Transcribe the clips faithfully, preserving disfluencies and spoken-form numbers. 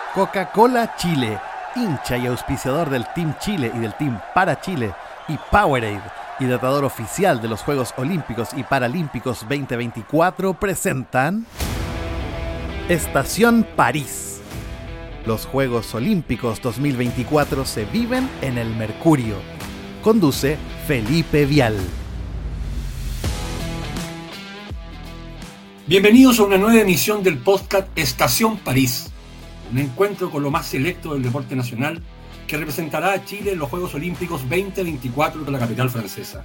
Coca-Cola Chile, hincha y auspiciador del Team Chile y del Team Para Chile, y Powerade, hidratador oficial de los Juegos Olímpicos y Paralímpicos veinte veinticuatro, presentan Estación París. Los Juegos Olímpicos dos mil veinticuatro se viven en el Mercurio. Conduce Felipe Vial. Bienvenidos a una nueva emisión del podcast Estación París, un encuentro con lo más selecto del deporte nacional que representará a Chile en los Juegos Olímpicos veinte veinticuatro de la capital francesa.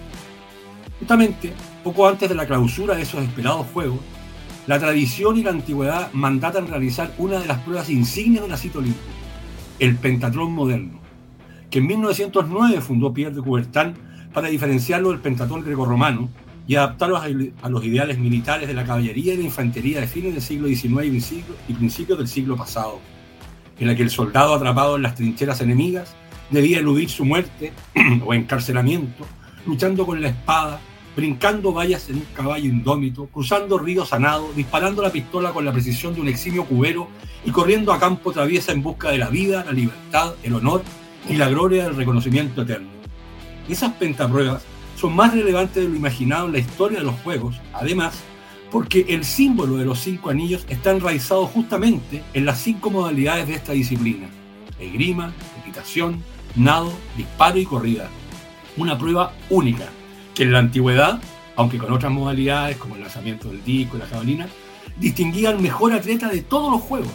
Justamente, poco antes de la clausura de esos esperados Juegos, la tradición y la antigüedad mandatan realizar una de las pruebas insignias de la cita olímpica, el pentatlón moderno, que en mil novecientos nueve fundó Pierre de Coubertin para diferenciarlo del pentatlón grecorromano y adaptarlo a los ideales militares de la caballería y la infantería de fines del siglo diecinueve y principios del siglo pasado, en la que el soldado atrapado en las trincheras enemigas debía eludir su muerte o encarcelamiento, luchando con la espada, brincando vallas en un caballo indómito, cruzando ríos a nado, disparando la pistola con la precisión de un eximio cubero y corriendo a campo traviesa en busca de la vida, la libertad, el honor y la gloria del reconocimiento eterno. Esas pentapruebas son más relevantes de lo imaginado en la historia de los Juegos, además, porque el símbolo de los cinco anillos está enraizado justamente en las cinco modalidades de esta disciplina: esgrima, equitación, nado, disparo y corrida. Una prueba única, que en la antigüedad, aunque con otras modalidades como el lanzamiento del disco y la jabalina, distinguía al mejor atleta de todos los Juegos.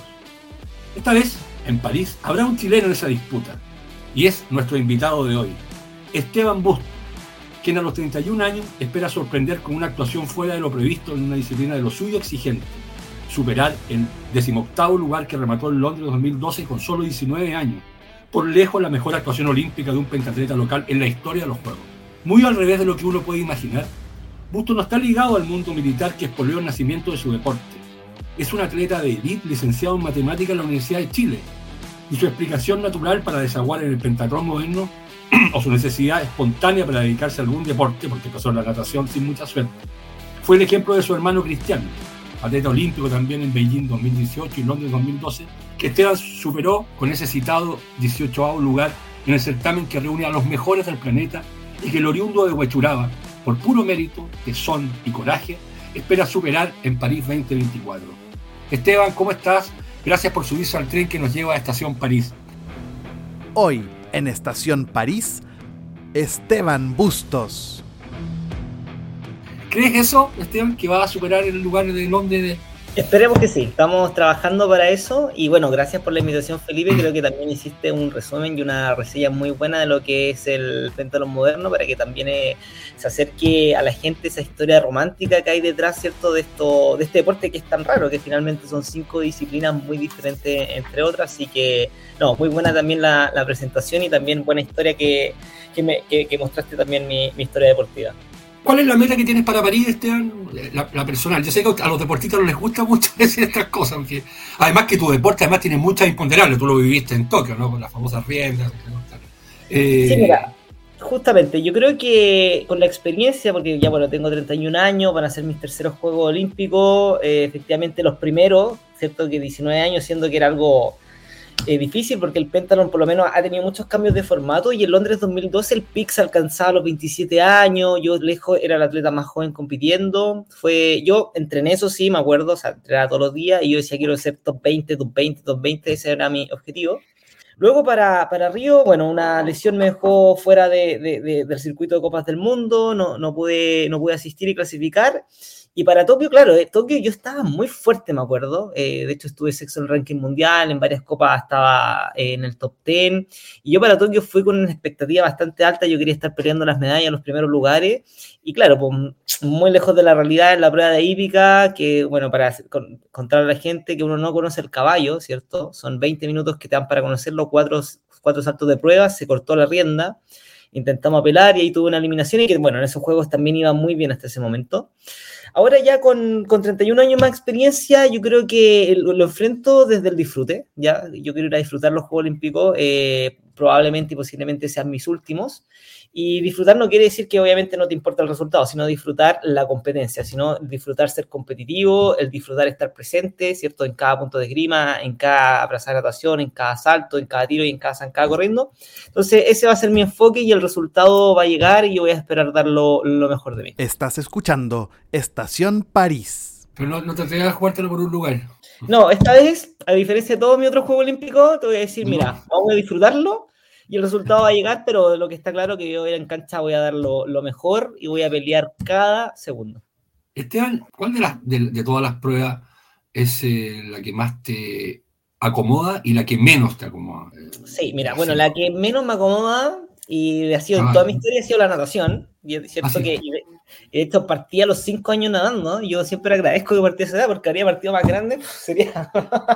Esta vez, en París, habrá un chileno en esa disputa, y es nuestro invitado de hoy, Esteban Bustos, quien a los treinta y un años espera sorprender con una actuación fuera de lo previsto en una disciplina de lo suyo exigente, superar el decimoctavo lugar que remató en Londres dos mil doce con solo diecinueve años, por lejos la mejor actuación olímpica de un pentatleta local en la historia de los Juegos. Muy al revés de lo que uno puede imaginar, Bustos no está ligado al mundo militar que expolió el nacimiento de su deporte. Es un atleta de élite licenciado en matemáticas en la Universidad de Chile, y su explicación natural para desaguar en el pentatlón moderno o su necesidad espontánea para dedicarse a algún deporte, porque pasó en la natación sin mucha suerte, fue el ejemplo de su hermano Cristiano, atleta olímpico también en Beijing dos mil dieciocho y Londres dos mil doce, que Esteban superó con ese citado dieciochoavo lugar en el certamen que reúne a los mejores del planeta y que el oriundo de Huechuraba, por puro mérito, tesón y coraje, espera superar en París veinte veinticuatro. Esteban, ¿cómo estás? Gracias por subirse al tren que nos lleva a Estación París. Hoy, en Estación París, Esteban Bustos. ¿Crees eso, Esteban, que va a superar el lugar de Londres de... Esperemos que sí, estamos trabajando para eso y bueno, gracias por la invitación, Felipe. Creo que también hiciste un resumen y una reseña muy buena de lo que es el pentatlón moderno para que también eh, se acerque a la gente esa historia romántica que hay detrás, ¿cierto?, de esto, de este deporte que es tan raro, que finalmente son cinco disciplinas muy diferentes entre otras, así que no, muy buena también la, la presentación y también buena historia que, que, me, que, que mostraste también mi, mi historia deportiva. ¿Cuál es la meta que tienes para París, Esteban? La, la personal. Yo sé que a los deportistas no les gusta mucho decir estas cosas, porque además que tu deporte además tiene muchas imponderables. Tú lo viviste en Tokio, ¿no? Con las famosas riendas. Eh... Sí, mira, justamente, yo creo que con la experiencia, porque ya bueno, tengo treinta y un años, van a ser mis terceros Juegos Olímpicos, eh, efectivamente los primeros, ¿cierto? Que diecinueve años, siendo que era algo... Eh, difícil porque el pentatlón por lo menos ha tenido muchos cambios de formato y en Londres dos mil doce el P I C alcanzaba los veintisiete años, yo lejos era el atleta más joven compitiendo, fue, yo entrené, eso sí, me acuerdo, o sea, entrenaba todos los días y yo decía quiero ser top veinte, top veinte, top veinte, ese era mi objetivo. Luego para, para Río, bueno, una lesión me dejó fuera de, de, de, del circuito de Copas del Mundo, no, no, pude, no pude asistir y clasificar. Y para Tokio, claro, eh, Tokio yo estaba muy fuerte, me acuerdo. Eh, de hecho, estuve sexto en el ranking mundial, en varias copas estaba eh, en el top diez. Y yo para Tokio fui con una expectativa bastante alta. Yo quería estar peleando las medallas en los primeros lugares. Y claro, pues, muy lejos de la realidad en la prueba de hípica, que, bueno, para con, contar a la gente que uno no conoce el caballo, ¿cierto? Son veinte minutos que te dan para conocerlo, cuatro, cuatro saltos de prueba, se cortó la rienda. Intentamos apelar y ahí tuve una eliminación y que, bueno, en esos juegos también iba muy bien hasta ese momento. Ahora ya con, con treinta y un años más de experiencia, yo creo que lo, lo enfrento desde el disfrute, ¿ya? Yo quiero ir a disfrutar los Juegos Olímpicos, eh, probablemente y posiblemente sean mis últimos, Y disfrutar no quiere decir que obviamente no te importa el resultado, sino disfrutar la competencia, sino disfrutar ser competitivo, el disfrutar estar presente, ¿cierto? En cada punto de esgrima, en cada abraza de natación, en cada salto, en cada tiro y en cada zancada corriendo. Entonces ese va a ser mi enfoque y el resultado va a llegar y yo voy a esperar dar lo, lo mejor de mí. Estás escuchando Estación París. Pero no, no te atreves a jugártelo por un lugar. No, esta vez, a diferencia de todo mi otro juego olímpico, te voy a decir, No. mira, vamos a disfrutarlo y el resultado va a llegar, pero lo que está claro que yo en cancha voy a dar lo, lo mejor y voy a pelear cada segundo. Esteban, ¿cuál de, las, de, de todas las pruebas es eh, la que más te acomoda y la que menos te acomoda? Sí, mira, bueno, la que menos me acomoda y ha sido en Ah, toda mi historia ha sido la natación. Y es cierto ah, sí. que de hecho partí a los cinco años nadando. Yo siempre agradezco que partí a esa edad porque habría partido más grande, pues, sería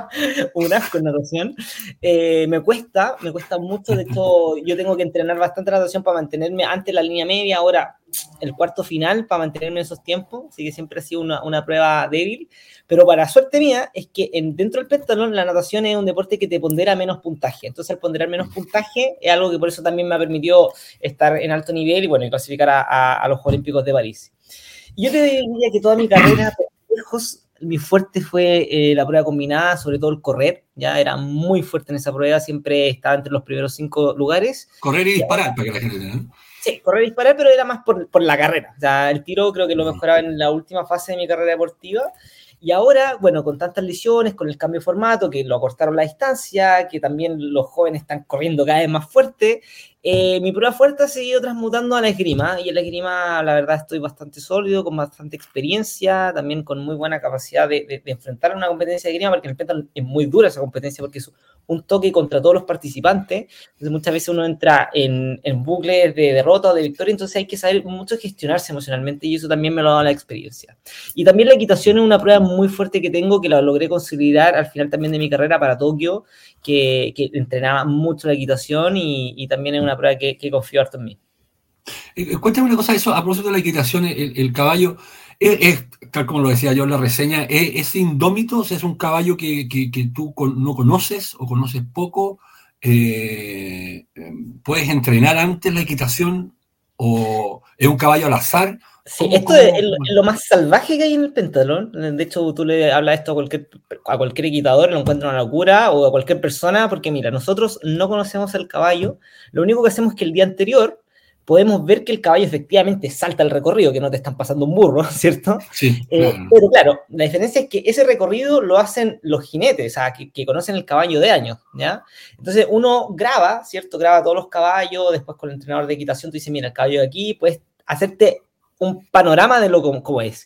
un asco en natación. Eh, me cuesta, me cuesta mucho. De hecho, yo tengo que entrenar bastante natación para mantenerme antes la línea media, ahora el cuarto final, para mantenerme en esos tiempos. Así que siempre ha sido una, una prueba débil. Pero para suerte mía, es que en, dentro del pentatlón la natación es un deporte que te pondera menos puntaje. Entonces, al ponderar menos puntaje es algo que por eso también me ha permitido estar en alto nivel y, bueno, y clasificar a, a, a los Juegos Olímpicos de París. Y yo te diría que toda mi carrera, lejos, mi fuerte fue eh, la prueba combinada, sobre todo el correr. Ya era muy fuerte en esa prueba, siempre estaba entre los primeros cinco lugares. Correr y y disparar, ahora, para que la gente tenga. Sí, correr y disparar, pero era más por, por la carrera. O sea, el tiro creo que lo mejoraba en la última fase de mi carrera deportiva. Y ahora, bueno, con tantas lesiones, con el cambio de formato, que lo acortaron la distancia, que también los jóvenes están corriendo cada vez más fuerte, eh, mi prueba fuerte ha seguido transmutando a la esgrima. Y en la esgrima, la verdad, estoy bastante sólido, con bastante experiencia, también con muy buena capacidad de, de, de enfrentar una competencia de esgrima, porque en el pentatlón es muy dura esa competencia, porque es un toque contra todos los participantes. Entonces, muchas veces uno entra en, en bucles de derrota o de victoria, entonces hay que saber mucho gestionarse emocionalmente, y eso también me lo ha dado la experiencia. Y también la equitación es una prueba muy fuerte que tengo, que la logré consolidar al final también de mi carrera para Tokio, que, que entrenaba mucho la equitación y, y también es una prueba que, que confío harto en mí. Eh, cuéntame una cosa, eso, a propósito de la equitación, el, el caballo, es, es, tal como lo decía yo en la reseña, es, es indómito, o sea, es un caballo que, que, que tú con, no conoces o conoces poco, eh, puedes entrenar antes la equitación o es un caballo al azar. Sí, ¿Cómo, esto cómo, es, cómo? es lo más salvaje que hay en el pentatlón. De hecho, tú le hablas esto a cualquier, a cualquier equitador, lo encuentra una locura, o a cualquier persona, porque mira, nosotros no conocemos el caballo, lo único que hacemos es que el día anterior podemos ver que el caballo efectivamente salta el recorrido, que no te están pasando un burro, ¿cierto? Sí, Eh, claro. pero claro, la diferencia es que ese recorrido lo hacen los jinetes, o sea, que, que conocen el caballo de años, ¿ya? Entonces uno graba, ¿cierto? Graba todos los caballos, después con el entrenador de equitación tú dices, mira, el caballo de aquí, puedes hacerte un panorama de lo como, como es.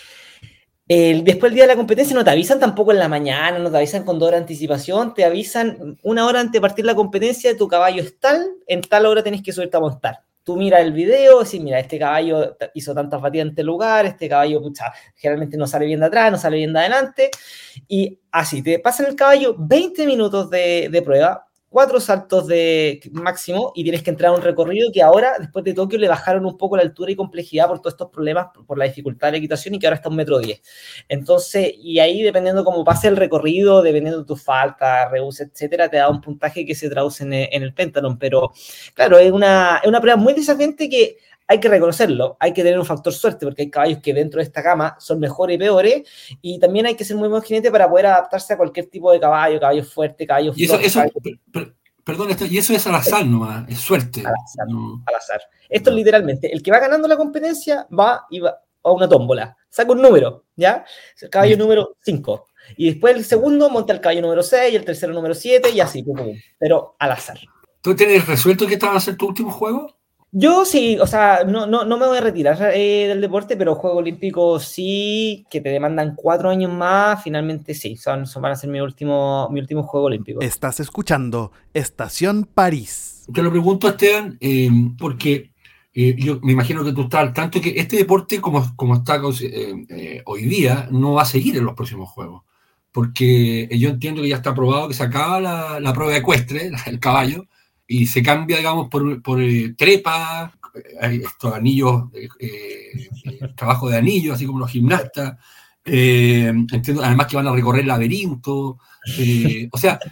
El, después del día de la competencia no te avisan tampoco en la mañana, no te avisan con dos horas de anticipación, te avisan una hora antes de partir la competencia, tu caballo es tal, en tal hora tenés que subirte a montar. Tú miras el video, decís, mira, este caballo hizo tantas batidas en este lugar, este caballo, pucha, generalmente no sale bien de atrás, no sale bien de adelante, y así, te pasan el caballo veinte minutos de, de prueba, cuatro saltos de máximo y tienes que entrar a un recorrido que ahora, después de Tokio, le bajaron un poco la altura y complejidad por todos estos problemas, por, por la dificultad de la equitación y que ahora está a un metro diez. Entonces, y ahí dependiendo cómo pase el recorrido, dependiendo de tu falta, rebus, etcétera, te da un puntaje que se traduce en, en el pentatlón. Pero, claro, es una, es una prueba muy desafiante que hay que reconocerlo, hay que tener un factor suerte, porque hay caballos que dentro de esta gama son mejores y peores, y también hay que ser muy buen jinete para poder adaptarse a cualquier tipo de caballo, caballo fuerte, caballo Y eso, flojo. eso Caballo... per, perdón, esto, y eso es al azar nomás, es suerte. Al azar, no. al azar. Esto no. Es literalmente, el que va ganando la competencia va y va a una tómbola, saca un número, ¿ya? El caballo sí. número cinco. Y después el segundo monta el caballo número seis, el tercero número siete, y así, pum, pum, pero al azar. ¿Tú tienes resuelto que este va a ser tu último juego? Yo sí, o sea, no, no, no me voy a retirar eh, del deporte, pero Juegos Olímpicos sí, que te demandan cuatro años más, finalmente sí, son, son van a ser mi último, mi último Juego Olímpico. Estás escuchando Estación París. Te lo pregunto, Esteban, eh, porque eh, yo me imagino que tú estás al tanto que este deporte, como, como está eh, eh, hoy día, no va a seguir en los próximos Juegos. Porque yo entiendo que ya está probado que se acaba la, la prueba ecuestre, el caballo, y se cambia, digamos, por, por eh, trepa, hay estos anillos, eh, eh, trabajo de anillos, así como los gimnastas, Eh, entiendo, además que van a recorrer laberintos. Eh, o sea,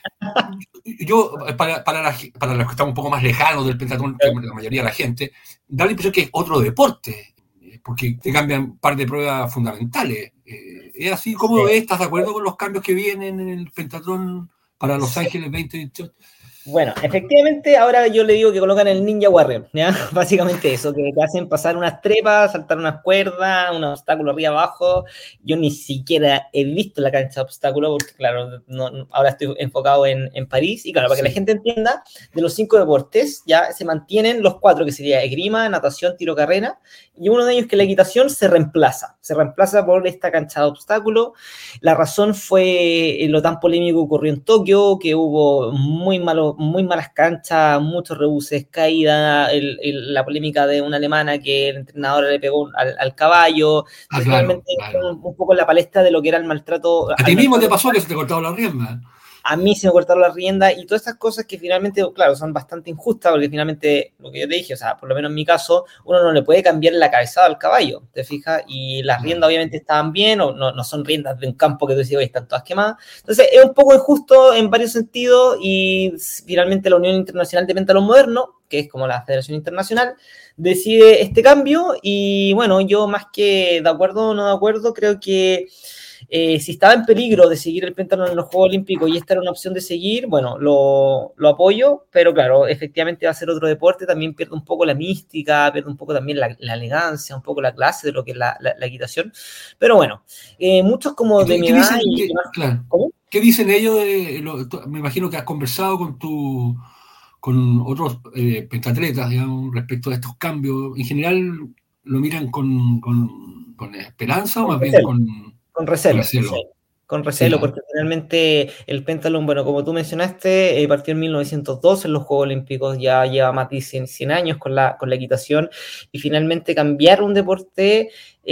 yo, para, para, la, para los que estamos un poco más lejanos del pentatlón que la mayoría de la gente, da la impresión que es otro deporte, porque te cambian un par de pruebas fundamentales. Eh, ¿Es así? ¿Cómo sí. ves? ¿Estás de acuerdo con los cambios que vienen en el pentatlón para Los Ángeles veinte veintiocho? Bueno, efectivamente, ahora yo le digo que colocan el Ninja Warrior, ¿ya? Básicamente eso, que te hacen pasar unas trepas, saltar unas cuerdas, un obstáculo arriba abajo. Yo ni siquiera he visto la cancha de obstáculos, porque claro, no, ahora estoy enfocado en, en París, y claro, para que sí. la gente entienda, de los cinco deportes, ya se mantienen los cuatro, que sería esgrima, natación, tiro, carrera, y uno de ellos, que la equitación, se reemplaza, se reemplaza por esta cancha de obstáculos. La razón fue lo tan polémico que ocurrió en Tokio, que hubo muy malos muy malas canchas, muchos rebuses, caída, el, el, la polémica de una alemana que el entrenador le pegó al, al caballo, ah, claro, realmente claro. Un, un poco en la palestra de lo que era el maltrato. A ti mismo te pasó que se te cortaron la rienda. A mí se me cortaron las riendas y todas estas cosas que finalmente, claro, son bastante injustas, porque finalmente, lo que yo te dije, o sea, por lo menos en mi caso, uno no le puede cambiar la cabezada al caballo, ¿te fijas? Y las riendas obviamente estaban bien, o no, no son riendas de un campo que tú dices, oye, están todas quemadas. Entonces, es un poco injusto en varios sentidos y finalmente la Unión Internacional de Pentatlón Moderno, que es como la Federación Internacional, decide este cambio y, bueno, yo más que de acuerdo o no de acuerdo, creo que Eh, si estaba en peligro de seguir el pentatlón en los Juegos Olímpicos y esta era una opción de seguir, bueno, lo, lo apoyo, pero claro, efectivamente va a ser otro deporte, también pierde un poco la mística, pierde un poco también la, la elegancia, un poco la clase de lo que es la, la, la equitación, pero bueno, eh, muchos como de mi edad... Dicen, y, ¿qué, y más, claro, ¿qué dicen ellos? De, lo, me imagino que has conversado con tu... con otros eh, pentatletas, digamos, respecto a estos cambios. En general, ¿lo miran con, con, con esperanza o más bien con... Con recelo, con recelo, sí, con recelo sí, porque finalmente el pentatlón, bueno, como tú mencionaste, eh, partió en mil novecientos dos en los Juegos Olímpicos, ya lleva más de cien, cien años con la, con la equitación, y finalmente cambiar un deporte,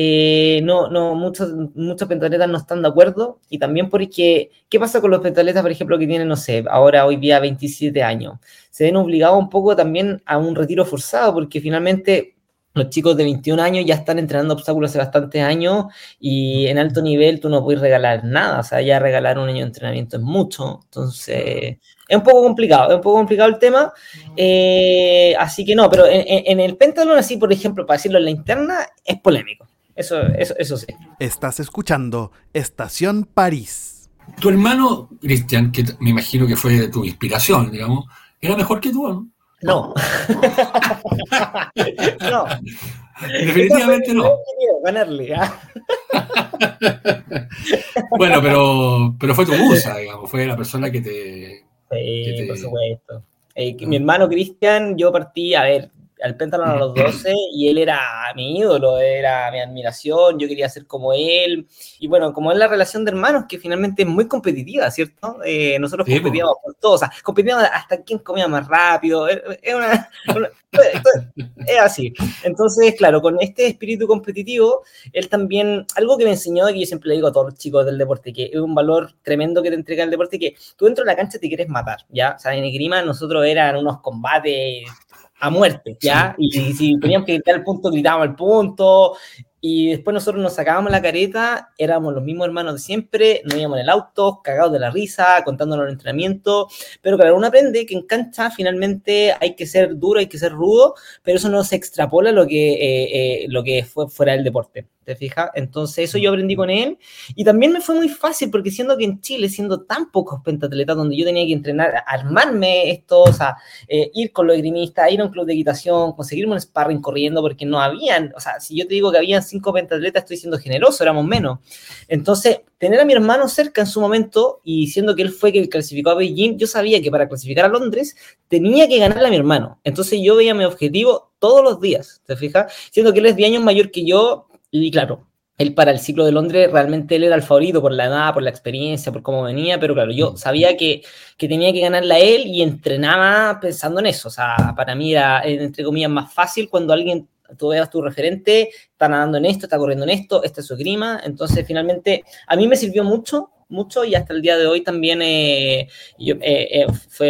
eh, no, no, muchos, muchos pentatletas no están de acuerdo, y también porque, ¿qué pasa con los pentatletas, por ejemplo, que tienen, no sé, ahora hoy día veintisiete años? Se ven obligados un poco también a un retiro forzado, porque finalmente... Los chicos de veintiún años ya están entrenando obstáculos hace bastantes años y en alto nivel tú no puedes regalar nada, o sea, ya regalar un año de entrenamiento es mucho, entonces es un poco complicado, es un poco complicado el tema, eh, así que no, pero en, en el pentatlón así, por ejemplo, para decirlo en la interna, es polémico, eso, eso, eso sí. Estás escuchando Estación París. Tu hermano, Cristian, que me imagino que fue tu inspiración, digamos, ¿era mejor que tú, no? No. No. Definitivamente no. Ganarle, ¿eh? Bueno, pero, pero fue tu musa, digamos, fue la persona que te... Sí, que te... por supuesto. Eh, mi hermano Cristian, yo partí, a ver, al pentatlón a los doce y él era mi ídolo, era mi admiración, yo quería ser como él. Y bueno, como es la relación de hermanos, que finalmente es muy competitiva, ¿cierto? Eh, nosotros sí, competíamos por todo, o sea, competíamos hasta quién comía más rápido, es, una, una, es así. Entonces, claro, con este espíritu competitivo, él también, algo que me enseñó, que yo siempre le digo a todos los chicos del deporte, que es un valor tremendo que te entrega el deporte, que tú dentro de la cancha te quieres matar, ¿ya? O sea, en esgrima nosotros eran unos combates a muerte, ¿ya? Sí. Y, y si teníamos que gritar el punto, gritábamos el punto, y después nosotros nos sacábamos la careta, éramos los mismos hermanos de siempre, nos íbamos en el auto, cagados de la risa, contándonos el entrenamiento, pero claro, uno aprende que en cancha finalmente hay que ser duro, hay que ser rudo, pero eso no se extrapola lo que, eh, eh, lo que fue fuera del deporte, ¿te fijas? Entonces eso yo aprendí con él, y también me fue muy fácil, porque siendo que en Chile, siendo tan pocos pentatletas, donde yo tenía que entrenar, armarme esto, o sea, eh, ir con los esgrimistas, ir a un club de equitación, conseguirme un sparring corriendo, porque no habían, o sea, si yo te digo que habían cinco pentatletas, estoy siendo generoso, éramos menos. Entonces, tener a mi hermano cerca en su momento, y siendo que él fue quien clasificó a Beijing, yo sabía que para clasificar a Londres tenía que ganarle a mi hermano. Entonces yo veía mi objetivo todos los días, ¿te fijas? Siendo que él es diez años mayor que yo, y claro, él para el ciclo de Londres realmente él era el favorito por la edad, por la experiencia, por cómo venía, pero claro, yo sabía que, que tenía que ganarle a él y entrenaba pensando en eso. O sea, para mí era, entre comillas, más fácil cuando alguien, tú veas tu referente, está nadando en esto, está corriendo en esto, esta es su esgrima. Entonces, finalmente, a mí me sirvió mucho, mucho, y hasta el día de hoy también eh, yo, eh, eh, fue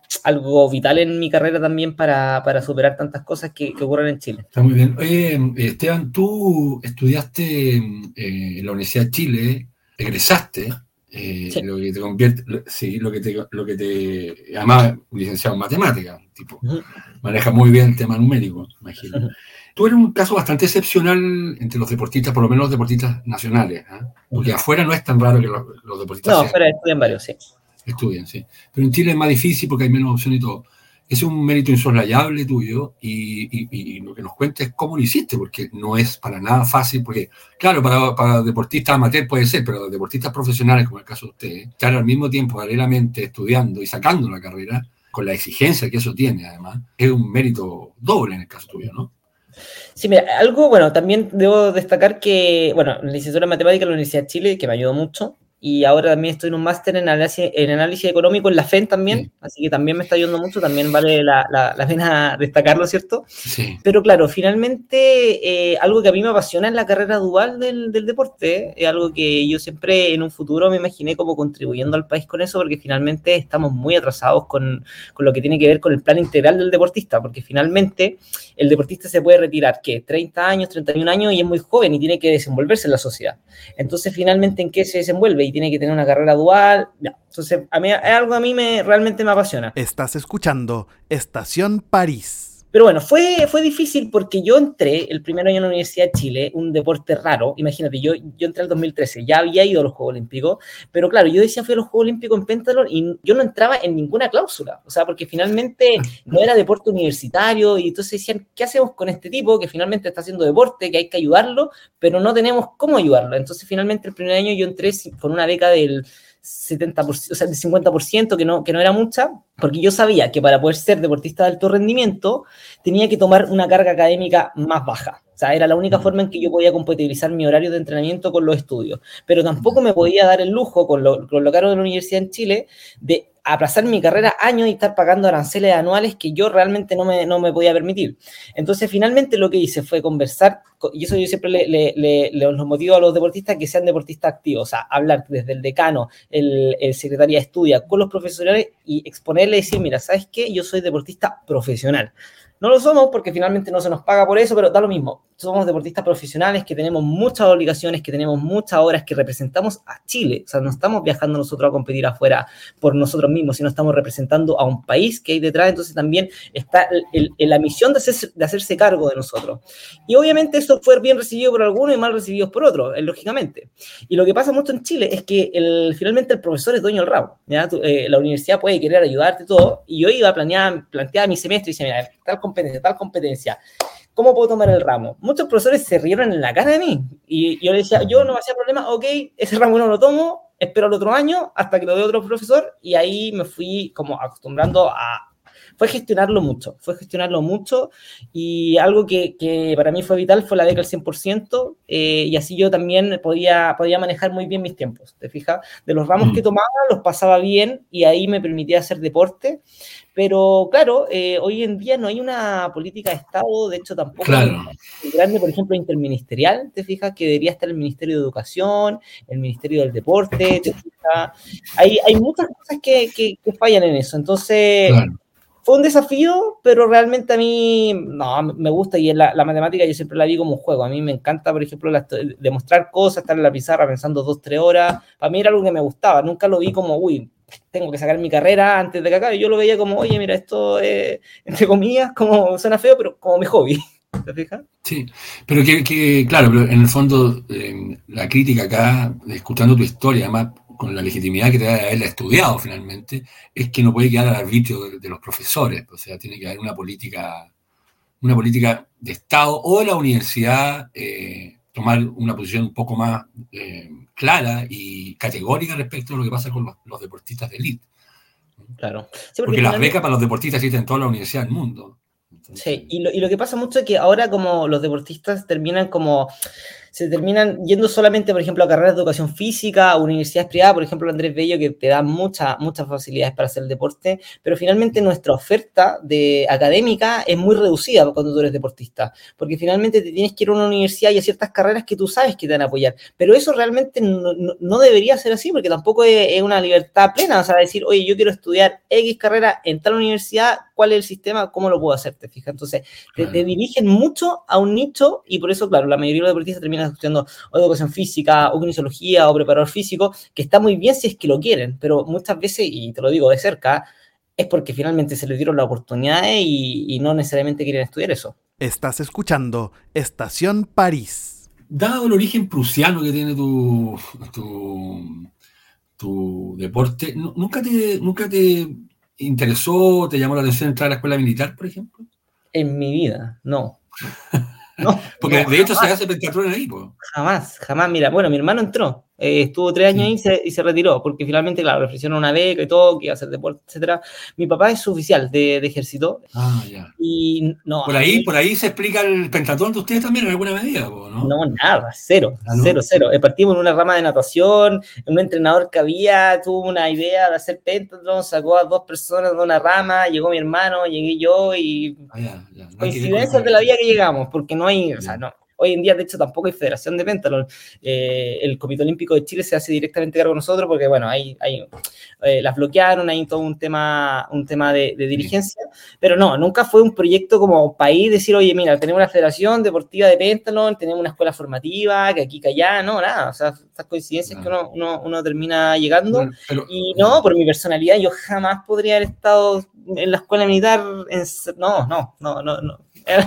algo vital en mi carrera también para, para superar tantas cosas que, que ocurren en Chile. Está muy bien. Oye, Esteban, tú estudiaste eh, en la Universidad de Chile, egresaste, eh, sí. lo que te convierte, sí, lo que te, lo que te, además, licenciado en matemáticas, tipo, uh-huh. maneja muy bien el tema numérico, imagino. Uh-huh. Tú eres un caso bastante excepcional entre los deportistas, por lo menos los deportistas nacionales, ¿eh? Porque uh-huh. afuera no es tan raro que los, los deportistas... No, afuera estudian varios, sí. Estudian, sí. Pero en Chile es más difícil porque hay menos opciones y todo. Es un mérito insoslayable tuyo y, y, y lo que nos cuentes es cómo lo hiciste, porque no es para nada fácil, porque, claro, para, para deportistas amateur puede ser, pero deportistas profesionales, como el caso de ustedes, estar al mismo tiempo paralelamente estudiando y sacando la carrera, con la exigencia que eso tiene, además, es un mérito doble en el caso tuyo, ¿no? Sí, mira, algo, bueno, también debo destacar que, bueno, la licenciatura en matemáticas en la Universidad de Chile, que me ayudó mucho, y ahora también estoy en un máster en análisis, en análisis económico en la F E N también, sí. Así que también me está ayudando mucho, también vale la, la, la pena destacarlo, ¿cierto? Sí. Pero claro, finalmente, eh, algo que a mí me apasiona en la carrera dual del, del deporte, es algo que yo siempre en un futuro me imaginé como contribuyendo al país con eso, porque finalmente estamos muy atrasados con, con lo que tiene que ver con el plan integral del deportista, porque finalmente el deportista se puede retirar, ¿qué? treinta años, treinta y un años, y es muy joven y tiene que desenvolverse en la sociedad. Entonces, finalmente, ¿en qué se desenvuelve? Y tiene que tener una carrera dual. No. Entonces, a mí, es algo a mí me, realmente me apasiona. Estás escuchando Estación París. Pero bueno, fue, fue difícil porque yo entré el primer año en la Universidad de Chile, un deporte raro. Imagínate, yo, yo entré en el dos mil trece, ya había ido a los Juegos Olímpicos, pero claro, yo decía fui a los Juegos Olímpicos en Pentathlon y yo no entraba en ninguna cláusula. O sea, porque finalmente no era deporte universitario y entonces decían, ¿qué hacemos con este tipo que finalmente está haciendo deporte, que hay que ayudarlo, pero no tenemos cómo ayudarlo? Entonces, finalmente, el primer año yo entré con una beca del setenta por ciento, o sea, del cincuenta por ciento, que no, que no era mucha, porque yo sabía que para poder ser deportista de alto rendimiento tenía que tomar una carga académica más baja. O sea, era la única forma en que yo podía compatibilizar mi horario de entrenamiento con los estudios. Pero tampoco me podía dar el lujo, con lo, con lo caro de la universidad en Chile, de aplazar mi carrera años y estar pagando aranceles anuales que yo realmente no me, no me podía permitir. Entonces, finalmente lo que hice fue conversar, y eso yo siempre le, le, le, le los motivo a los deportistas que sean deportistas activos, o sea, hablar desde el decano, el, el secretaría de estudia, con los profesionales y exponerle y decir, mira, ¿sabes qué? Yo soy deportista profesional. No lo somos porque finalmente no se nos paga por eso, pero da lo mismo. Somos deportistas profesionales que tenemos muchas obligaciones, que tenemos muchas horas, que representamos a Chile. O sea, no estamos viajando nosotros a competir afuera por nosotros mismos, sino estamos representando a un país que hay detrás. Entonces también está el, el, la misión de hacerse, de hacerse cargo de nosotros. Y obviamente eso fue bien recibido por algunos y mal recibido por otros, lógicamente. Y lo que pasa mucho en Chile es que el, finalmente el profesor es dueño del ramo. ¿Ya? Tú, eh, la universidad puede querer ayudarte y todo. Y yo iba a planear, plantear mi semestre y decía, mira, tal competencia, tal competencia. ¿Cómo puedo tomar el ramo? Muchos profesores se rieron en la cara de mí. Y yo les decía, yo no me hacía problema, ok, ese ramo no lo tomo, espero el otro año hasta que lo dé otro profesor. Y ahí me fui como acostumbrando a... Fue gestionarlo mucho, fue gestionarlo mucho. Y algo que, que para mí fue vital fue la beca al cien por ciento. Eh, y así yo también podía, podía manejar muy bien mis tiempos, ¿te fijas? De los ramos mm. que tomaba, los pasaba bien y ahí me permitía hacer deporte. Pero claro, eh, hoy en día no hay una política de Estado, de hecho tampoco claro. es grande, por ejemplo, interministerial, te fijas que debería estar el Ministerio de Educación, el Ministerio del Deporte, te fijas, hay, hay muchas cosas que, que, que fallan en eso, entonces claro. Fue un desafío, pero realmente a mí no, me gusta y en la, la matemática yo siempre la vi como un juego, a mí me encanta, por ejemplo, la, demostrar cosas, estar en la pizarra pensando dos, tres horas, para mí era algo que me gustaba, nunca lo vi como, uy, tengo que sacar mi carrera antes de que acabe. Yo lo veía como, oye, mira, esto es, entre comillas, como suena feo, pero como mi hobby. ¿Te fijas? Sí, pero que, que claro, pero en el fondo, eh, la crítica acá, escuchando tu historia, además, con la legitimidad que te da de haberla estudiado finalmente, es que no puede quedar al arbitrio de, de los profesores. O sea, tiene que haber una política, una política de Estado o de la universidad, eh, tomar una posición un poco más eh, clara y categórica respecto a lo que pasa con los, los deportistas de élite. Claro. Sí, porque porque las becas para los deportistas existen en toda la universidad del mundo. Entonces, sí, y lo, y lo que pasa mucho es que ahora como los deportistas terminan como se terminan yendo solamente, por ejemplo, a carreras de educación física, a universidades privadas, por ejemplo, Andrés Bello, que te da muchas muchas facilidades para hacer el deporte, pero finalmente nuestra oferta de académica es muy reducida cuando tú eres deportista, porque finalmente te tienes que ir a una universidad y a ciertas carreras que tú sabes que te van a apoyar, pero eso realmente no, no, no debería ser así, porque tampoco es, es una libertad plena, o sea, decir, oye, yo quiero estudiar X carrera en tal universidad, ¿cuál es el sistema? ¿Cómo lo puedo hacer? ¿Te fijas? Entonces, te, te dirigen mucho a un nicho y por eso, claro, la mayoría de los deportistas terminan estudiando o educación física, o kinesiología, o preparador físico, que está muy bien si es que lo quieren, pero muchas veces, y te lo digo de cerca, es porque finalmente se les dieron las oportunidades y, y no necesariamente quieren estudiar eso. Estás escuchando Estación París. Dado el origen prusiano que tiene tu, tu, tu deporte, ¿nunca te, nunca te interesó, te llamó la atención entrar a la escuela militar, por ejemplo? En mi vida, no. No, porque no, de hecho jamás. se hace pentatlón ahí, pues. Jamás, jamás. Mira, bueno, mi hermano entró, eh, estuvo tres años ahí y se, y se retiró, porque finalmente, claro, le ofrecieron una beca y todo, que iba a hacer deporte, etcétera. Mi papá es oficial de, de ejército. Ah, ya. Y no. Por ahí, mí, por ahí se explica el pentatlón de ustedes también en alguna medida, ¿no? No, nada, cero, ¿Ah, no? cero, cero. Partimos en una rama de natación, un entrenador que había, tuvo una idea de hacer pentatlón, sacó a dos personas de una rama, llegó mi hermano, llegué yo y ah, ya, ya. No coincidencias de la vida que llegamos, porque no hay, o sea, no. Hoy en día, de hecho, tampoco hay federación de pentatlón. Eh, el Comité Olímpico de Chile se hace directamente cargo de nosotros porque, bueno, hay, hay eh, las bloquearon, hay todo un tema, un tema de, de dirigencia, sí. Pero no, nunca fue un proyecto como país decir, oye, mira, tenemos una federación deportiva de pentatlón, tenemos una escuela formativa, que aquí, que allá, no, nada. O sea, estas coincidencias no. que uno, uno, uno termina llegando. Bueno, pero, y no, por mi personalidad, yo jamás podría haber estado en la escuela militar. En, no, no, no, no, no.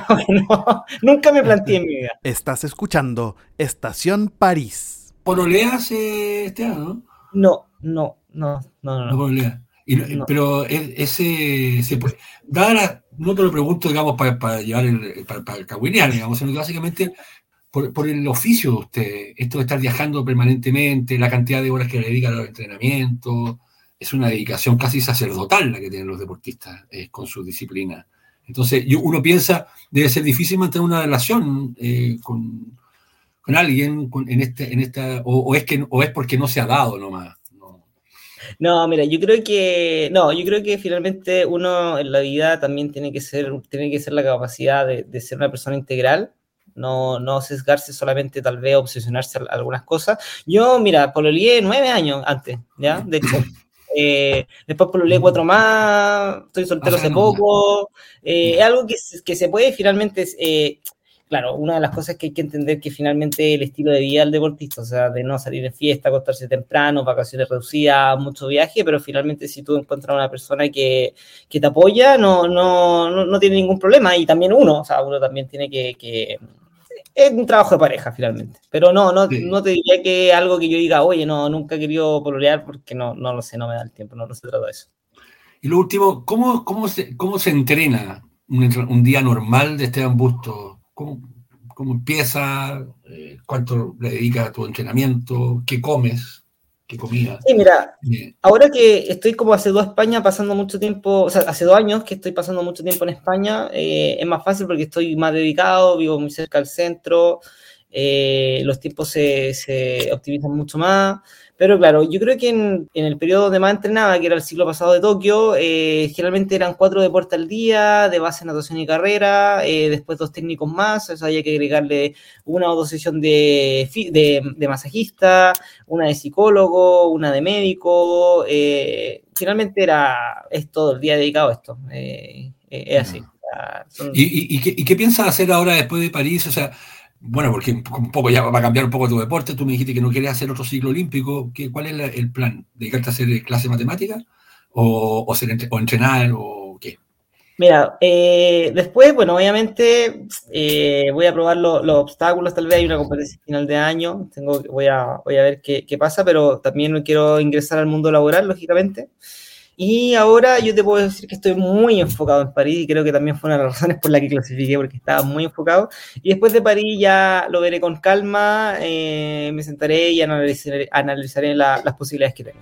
No, nunca me planteé en mi vida. Estás escuchando Estación París. ¿Pololeas, eh, Esteban, no? No, no, no, no, no. No pololeas. Y, no. Pero ese, ese pues, dada la, no te lo pregunto, digamos, para, para llevar el, para, para cahuinear, digamos, sino que básicamente por, por el oficio de usted, esto de estar viajando permanentemente, la cantidad de horas que le dedican a los entrenamientos, es una dedicación casi sacerdotal la que tienen los deportistas eh, con su disciplina. Entonces, yo, uno piensa, debe ser difícil mantener una relación eh, con, con alguien con, en este, en esta, o, o, es que, o es porque no se ha dado nomás. No. no, mira, yo creo que, no, yo creo que finalmente uno en la vida también tiene que ser, tiene que ser la capacidad de, de ser una persona integral, no, no sesgarse solamente, tal vez obsesionarse a algunas cosas. Yo, mira, pololeé nueve años antes, ¿ya? De hecho. Eh, después pololeé cuatro más, estoy soltero hace poco, eh, es algo que, que se puede finalmente, eh, claro, una de las cosas que hay que entender que finalmente el estilo de vida del deportista, o sea, de no salir en fiesta, acostarse temprano, vacaciones reducidas, mucho viaje, pero finalmente si tú encuentras una persona que, que te apoya, no, no, no, no tiene ningún problema, y también uno, o sea, uno también tiene que... que es un trabajo de pareja, finalmente. Pero no, no, sí. no te diría que algo que yo diga, oye, no, nunca he querido pololear porque no, no lo sé, no me da el tiempo, no, no se trata de eso. Y lo último, ¿cómo, cómo, se, cómo se entrena un, un día normal de Esteban Bustos? ¿Cómo, cómo empieza? Eh, ¿Cuánto le dedicas a tu entrenamiento? ¿Qué comes? ¿Qué comida? Sí, mira, Bien. ahora que estoy como hace dos España pasando mucho tiempo, o sea, hace dos años que estoy pasando mucho tiempo en España, eh, es más fácil porque estoy más dedicado, vivo muy cerca del centro, eh, los tiempos se, se optimizan mucho más, pero claro, yo creo que en, en el periodo donde más entrenaba, que era el ciclo pasado de Tokio, eh, generalmente eran cuatro deportes al día, de base, natación y carrera, eh, después dos técnicos más, eso había que agregarle una o dos sesiones de, de, de masajista, una de psicólogo, una de médico, eh, finalmente era, es todo el día dedicado a esto, eh, eh, es así. Uh-huh. Son... ¿Y, y, y, qué, ¿Y qué piensas hacer ahora después de París? O sea, bueno, porque un poco ya va a cambiar un poco tu deporte. Tú me dijiste que no querías hacer otro ciclo olímpico. ¿Qué, ¿Cuál es la, el plan? ¿Dedicarte a hacer clase de matemáticas? ¿O, o, ser, o entrenar? ¿O qué? Mira, eh, después, bueno, obviamente eh, voy a probar lo, los obstáculos. Tal vez hay una competencia final de año. Tengo, voy, a, voy a ver qué, qué pasa, pero también quiero ingresar al mundo laboral, lógicamente. Y ahora yo te puedo decir que estoy muy enfocado en París y creo que también fue una de las razones por las que clasifiqué, porque estaba muy enfocado. Y después de París ya lo veré con calma, eh, me sentaré y analizaré, analizaré la, las posibilidades que tengo.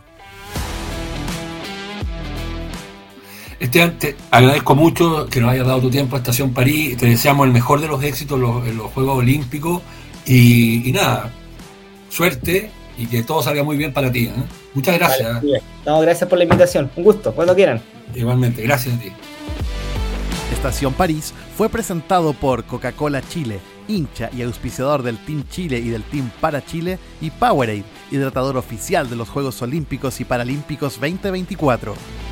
Esteban, te agradezco mucho que nos hayas dado tu tiempo a Estación París. Te deseamos el mejor de los éxitos en los, en los Juegos Olímpicos Y, y nada, suerte y que todo salga muy bien para ti, ¿eh? Muchas gracias. Vale, no, gracias por la invitación. Un gusto, cuando quieran. Igualmente, gracias a ti. Estación París fue presentado por Coca-Cola Chile, hincha y auspiciador del Team Chile y del Team Para Chile, y Powerade, hidratador oficial de los Juegos Olímpicos y Paralímpicos veinte veinticuatro.